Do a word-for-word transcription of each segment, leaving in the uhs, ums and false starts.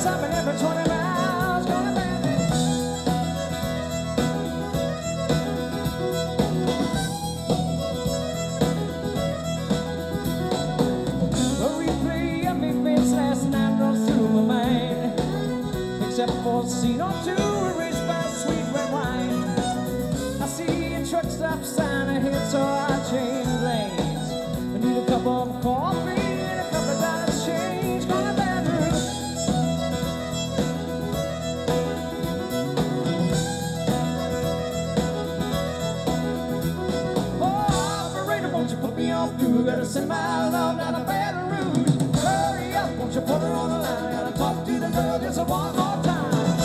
stopping every twenty miles. Gonna be a replay of events last night runs through my mind, except for a scene or two erased by sweet red wine. I see a truck stop sign ahead, so I change lanes. I need a cup of coffee and a couple of dollars change. Gonna Baton Rouge. Oh, operator, won't you put me on through? Gotta send my love down to Baton Rouge. Hurry up, won't you put her on the line? Gotta talk to the girl just one more time.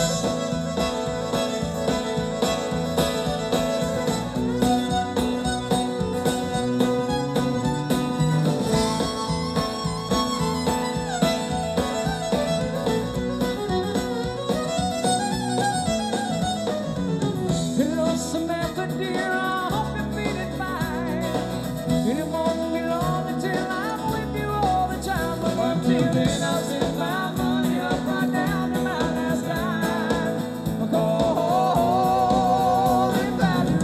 Hello, Samantha, dear, I hope you're feeling fine. It won't be long until I'm with you all the time. But until then, I'll send my money up right down to my last dime. I'll call it Baton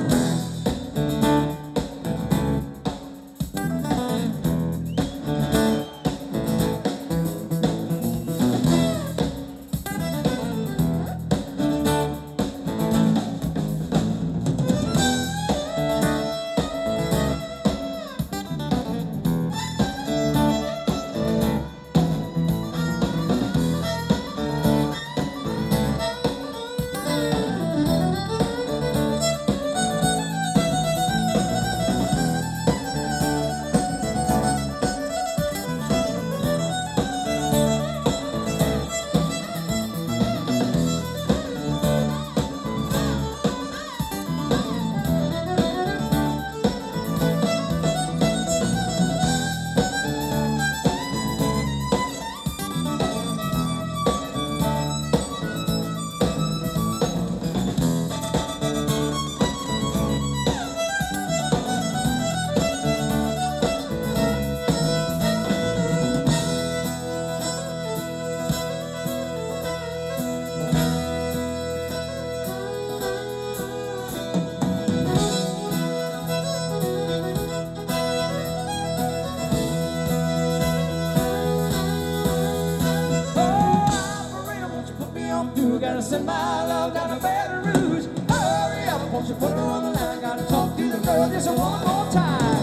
Gotta send my love down to Baton Rouge. Hurry up, won't you put her on the line? Gotta talk to the girl just one more time.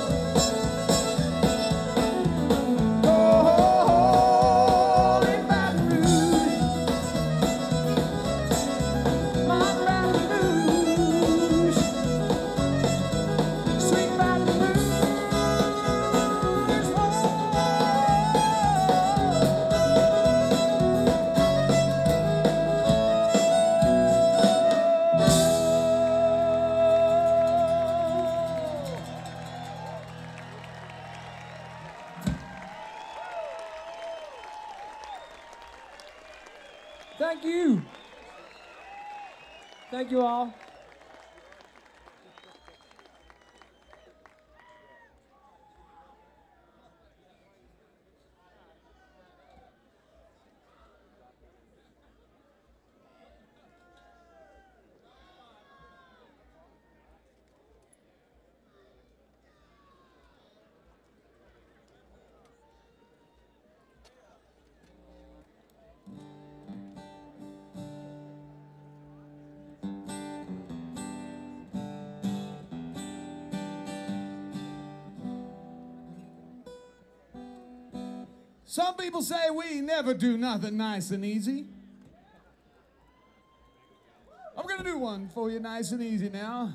Oh, in Baton Rouge, my Baton Rouge, sweet Baton Rouge. Thank you. Thank you all. Some people say we never do nothing nice and easy. I'm gonna do one for you nice and easy now.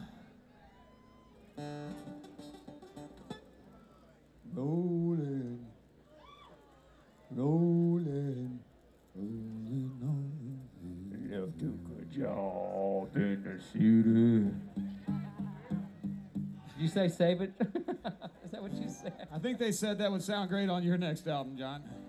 Rolling, rolling, rolling on. Left to good job in the city. Did you say save it? Is that what you said? I think they said that would sound great on your next album, John.